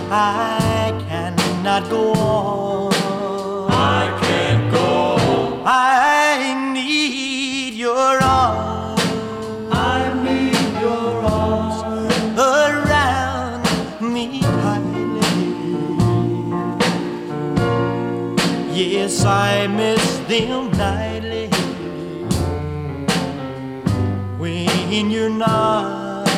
I cannot go on. I can't go on. I need your arms. I need your arms around me tightly. Yes, I miss them nightly when you're not